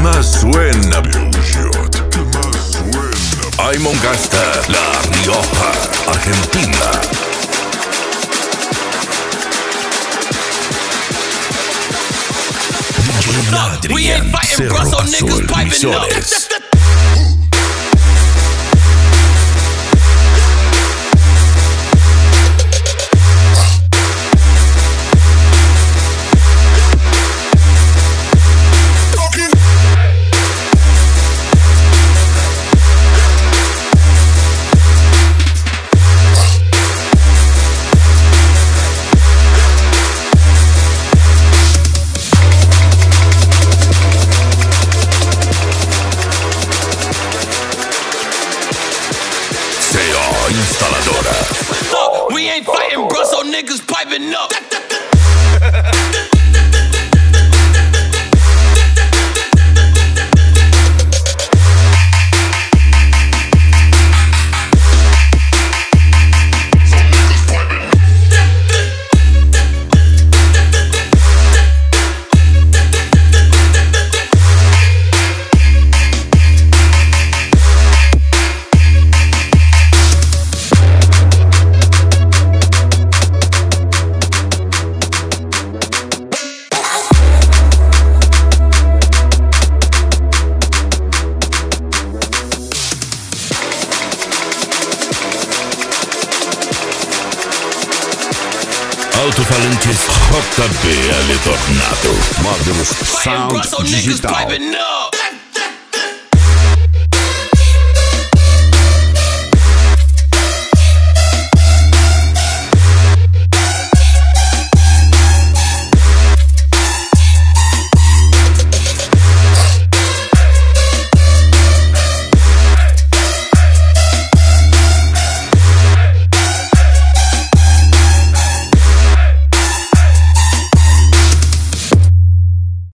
más suena, ¿Qué más suena? Ay, Moncasta, La Rioja, Argentina. DJ Adrián, Cerro Azul, Misiones. Instaladora. We ain't fighting, bro, so niggas piping up. Alto-falantes JBL Tornado. Módulos Sound Digital.